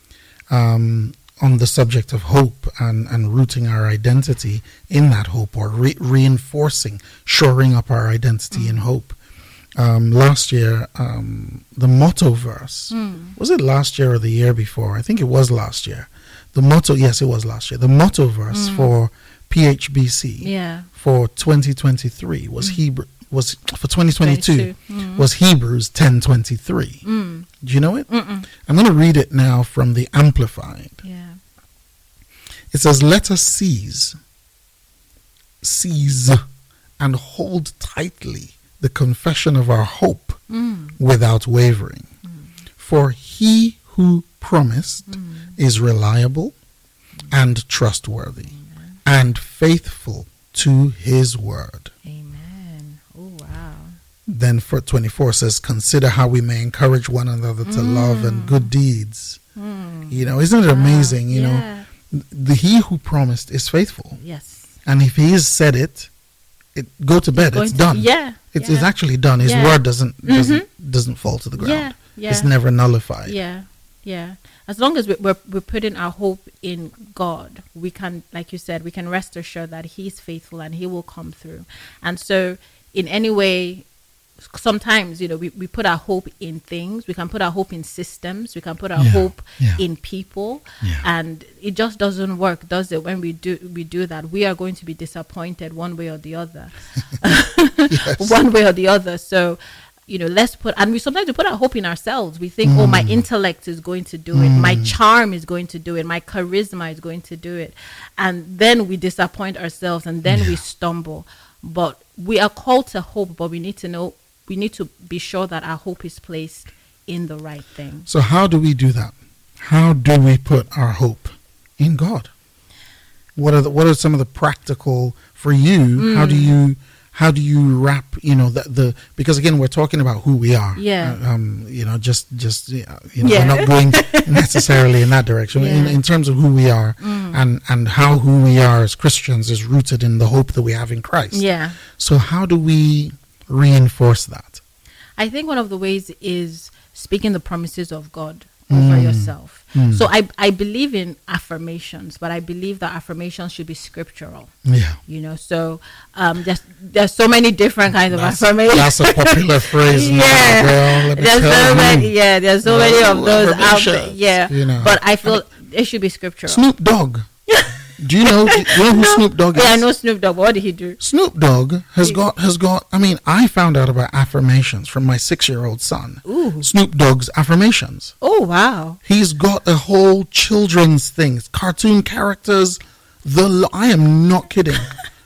um, on the subject of hope and, and rooting our identity in that hope, or re- reinforcing, shoring up our identity mm. in hope. Um, last year, um, the motto verse, mm. was it last year or the year before? I think it was last year. The motto, yes, it was last year. The motto verse mm. for P H B C yeah. for twenty twenty-three was mm. Hebrew was for twenty twenty-two mm. was Hebrews ten twenty-three. Mm. Do you know it? Mm-mm. I'm going to read it now from the Amplified. Yeah. It says, "Let us seize, seize, and hold tightly the confession of our hope mm. without wavering. Mm. For he who promised mm. is reliable mm. and trustworthy Amen. And faithful to his word." Amen. Oh, wow. Then for twenty-four says, "Consider how we may encourage one another to mm. love and good deeds." Mm. You know, isn't it amazing? Wow. You yeah. know, the he who promised is faithful. Yes. And if he has said it, it go to bed. It's, it's done. To, yeah. It's, yeah. it's actually done. His yeah. word doesn't mm-hmm. doesn't doesn't fall to the ground. Yeah. Yeah. It's never nullified. Yeah. Yeah. As long as we're, we're putting our hope in God, we can, like you said, we can rest assured that he's faithful and he will come through. And so in any way, sometimes, you know, we, we put our hope in things. We can put our hope in systems. We can put our Yeah, hope yeah. in people. Yeah. And it just doesn't work, does it? When we do we do that, we are going to be disappointed one way or the other. Yes. One way or the other. So, you know, let's put, and we sometimes we put our hope in ourselves. We think, oh, my intellect is going to do it. My charm is going to do it. My charisma is going to do it. And then we disappoint ourselves, and then Yeah. we stumble. But we are called to hope, but we need to know, we need to be sure that our hope is placed in the right thing. So how do we do that? How do we put our hope in God? What are the, what are some of the practical for you? How do you how do you wrap, you know, the, the because again we're talking about who we are. Yeah. Uh, um. You know, just just you know, you know Yeah. we're not going necessarily in that direction. In, Yeah. in terms of who we are and and how who we are as Christians is rooted in the hope that we have in Christ. Yeah. So how do we reinforce that? I think one of the ways is speaking the promises of God over yourself. So I, I believe in affirmations, but I believe that affirmations should be scriptural. Yeah. You know, so um, there's there's so many different kinds of That's, affirmations. that's a popular phrase. now, Yeah. girl, let me There's tell so you. many. Yeah, there's so many of Oh, those out there. affirmations, Yeah, you know. but I feel it should be scriptural. Snoop Dogg. Do you know, do you know who Snoop Dogg is? Yeah, I know Snoop Dogg. But what did he do? Snoop Dogg has He- got has got. I mean, I found out about affirmations from my six-year-old son. Ooh. Snoop Dogg's affirmations. Oh wow. He's got a whole children's thing, cartoon characters. The lo- I am not kidding.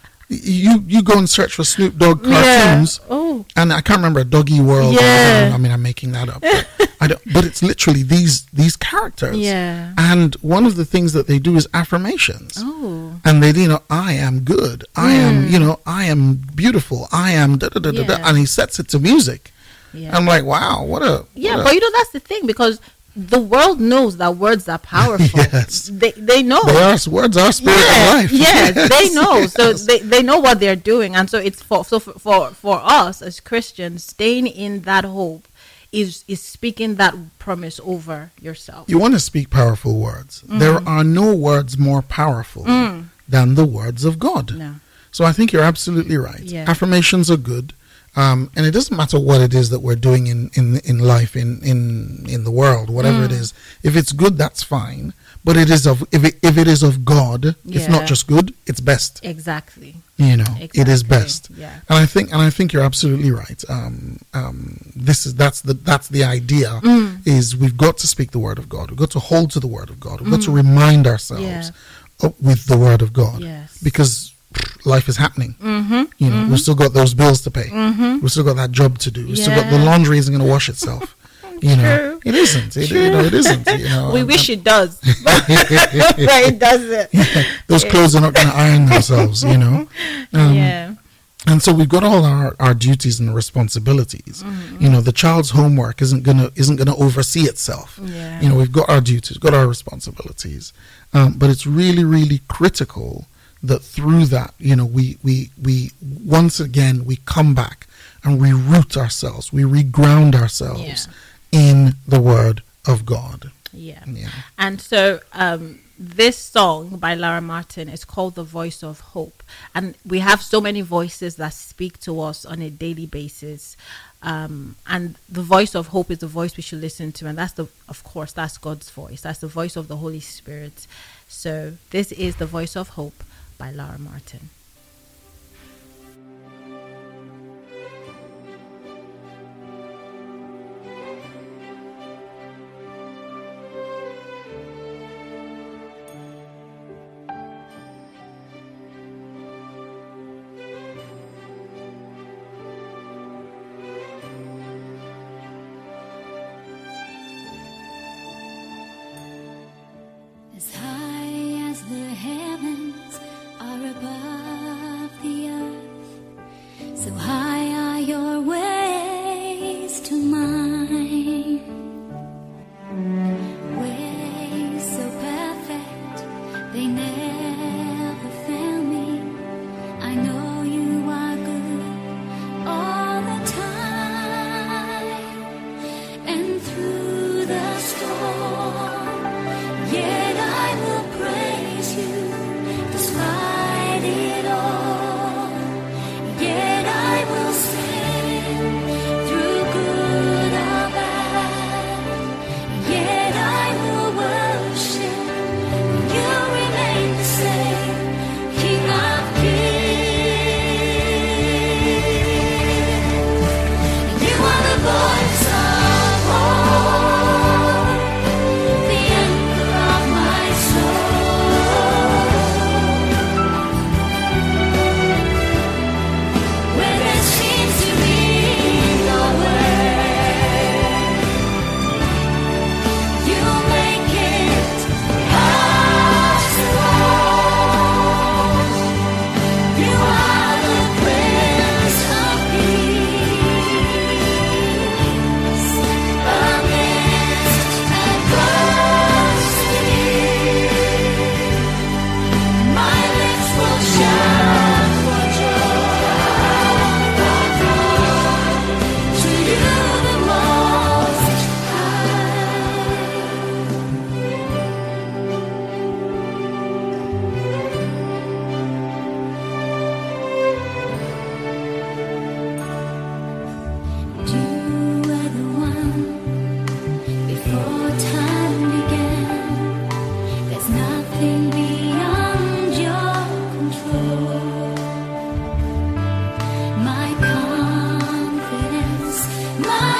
you you go and search for Snoop Dogg cartoons. Yeah. Oh. And I can't remember Doggy World. or Yeah. whatever. I mean, I'm making that up. But, I don't, but it's literally these these characters. Yeah. And one of the things that they do is affirmations. Oh. And they, you know, I am good. I am, you know, I am beautiful. I am da da da da. da. Yeah. And he sets it to music. Yeah. I'm like, wow, what a Yeah, what a- but you know that's the thing, because the world knows that words are powerful. Yes. They they know. they are words are spirit Yeah, and life. yes, they know. So Yes. they, they know what they're doing, and so it's for so for, for for us as Christians, staying in that hope is is speaking that promise over yourself. You want to speak powerful words. Mm. There are no words more powerful than the words of God. No. So I think you're absolutely right. Yeah. Affirmations are good. Um, and it doesn't matter what it is that we're doing in, in, in life, in, in, in the world, whatever Mm. it is. If it's good, that's fine. But it is of if it, if it is of God, it's Yeah. not just good, it's best. Exactly. You know, it is Exactly. best. Yeah. And I think and I think you're absolutely right. Um, um, this is that's the that's the idea Mm. is we've got to speak the word of God. We've got to hold to the word of God. We've got to remind ourselves Mm. Yeah. of- with the word of God. Yes. Because pff, life is happening. Mm-hmm. You know, we've still got those bills to pay. Mm-hmm. We've still got that job to do. We've still got the Yeah. laundry isn't going to wash itself. You know, True. it isn't. It, you know, it isn't. You know, We And- wish it does, but it doesn't. those clothes are not going to iron themselves. You know. Um, Yeah. And so we've got all our, our duties and responsibilities. Mm-hmm. You know, the child's homework isn't gonna isn't gonna oversee itself. Yeah. You know, we've got our duties, got our responsibilities, um, but it's really, really critical that through that, you know, we we we once again we come back and we root ourselves, we reground ourselves in the Word of God. Yeah. Yeah. And so um, this song by Lara Martin is called The Voice of Hope. And we have so many voices that speak to us on a daily basis. Um, and the voice of hope is the voice we should listen to. And that's the, of course, that's God's voice. That's the voice of the Holy Spirit. So this is The Voice of Hope by Lara Martin. As high as the heavens are above,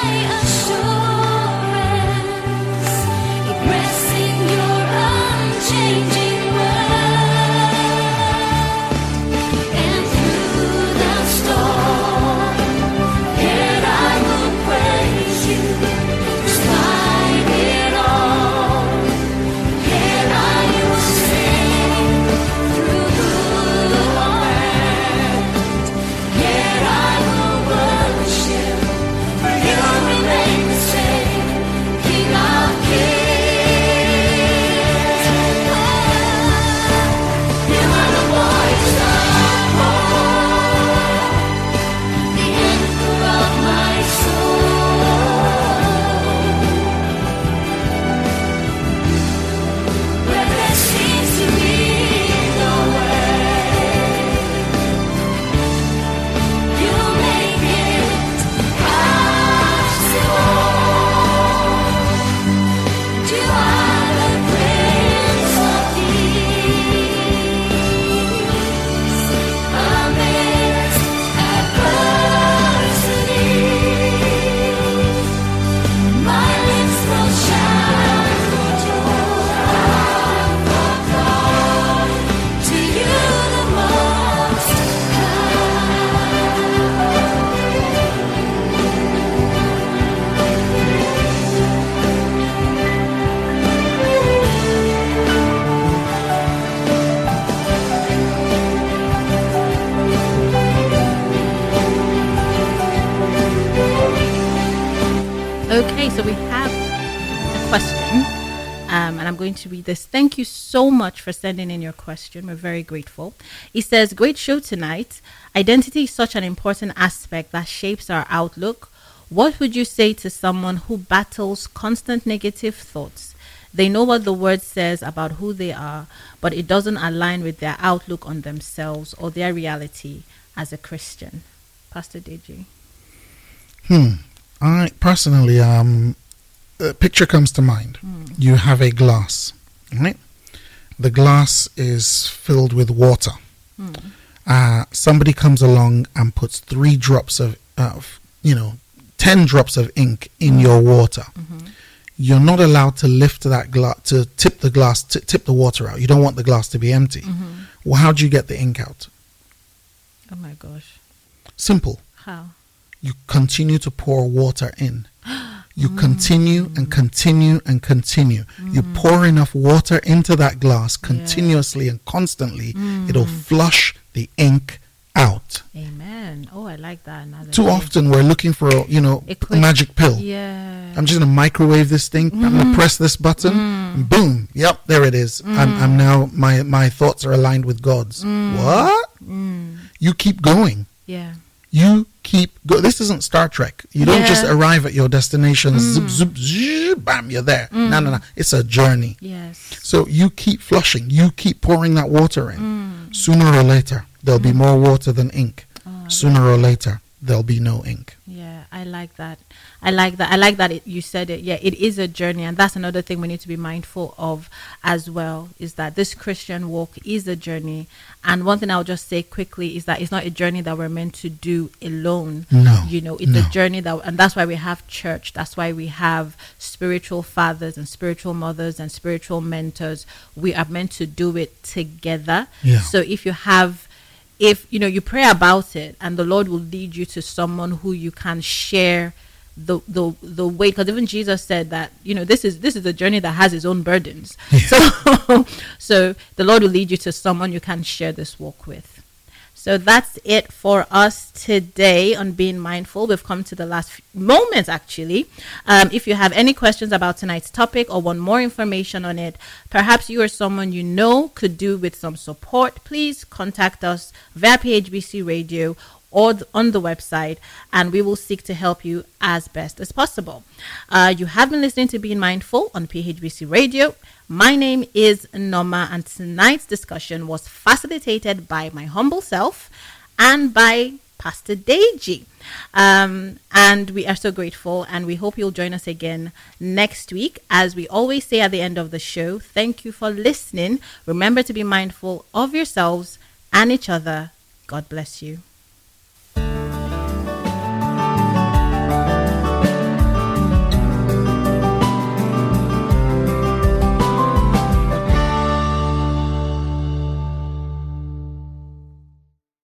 Okay, so we have a question, um, and I'm going to read this. Thank you so much for sending in your question. We're very grateful. It says, great show tonight. Identity is such an important aspect that shapes our outlook. What would you say to someone who battles constant negative thoughts? They know what the word says about who they are, but it doesn't align with their outlook on themselves or their reality as a Christian. Pastor Deji. Hmm. I personally, um, a picture comes to mind. Mm. You have a glass, right? The glass is filled with water. Mm. Uh, somebody comes along and puts three drops of, uh, you know, ten drops of ink in mm. your water. Mm-hmm. You're not allowed to lift that glass, to tip the glass, to tip the water out. You don't want the glass to be empty. Mm-hmm. Well, how do you get the ink out? Oh my gosh. Simple. How? You continue to pour water in. You mm. continue and continue and continue. Mm. You pour enough water into that glass continuously yeah. and constantly. Mm. It'll flush the ink out. Amen. Oh, I like that. Another Too day. often we're looking for, you know, a, quick, a magic pill. Yeah. I'm just going to microwave this thing. Mm. I'm going to press this button. Mm. And boom. Yep, there it is. Mm. I'm, I'm now, my, my thoughts are aligned with God's. Mm. What? Mm. You keep going. Yeah. You keep go. This isn't Star Trek. You don't yeah. just arrive at your destination. Mm. Zip, zip, zip, bam, you're there. Mm. No, no, no. It's a journey. Yes. So you keep flushing. You keep pouring that water in. Mm. Sooner or later, there'll mm. be more water than ink. Oh, Sooner yeah. or later, there'll be no ink. Yeah, I like that. I like that. I like that it, you said it. Yeah, it is a journey. And that's another thing we need to be mindful of as well, is that this Christian walk is a journey. And one thing I'll just say quickly is that it's not a journey that we're meant to do alone. No. You know, it's no. a journey that, and that's why we have church. That's why we have spiritual fathers and spiritual mothers and spiritual mentors. We are meant to do it together. Yeah. So if you have, if, you know, you pray about it and the Lord will lead you to someone who you can share the the the weight, because even Jesus said that, you know, this is this is a journey that has its own burdens. Yeah. So so the Lord will lead you to someone you can share this walk with. So that's it for us today on Being Mindful. We've come to the last few moments, actually. Um, if you have any questions about tonight's topic or want more information on it, perhaps you or someone you know could do with some support, please contact us via P H B C Radio or th- on the website, and we will seek to help you as best as possible. Uh, you have been listening to Being Mindful on P H B C Radio. My name is Norma, and tonight's discussion was facilitated by my humble self and by Pastor Deji. Um, and we are so grateful, and we hope you'll join us again next week. As we always say at the end of the show, thank you for listening. Remember to be mindful of yourselves and each other. God bless you.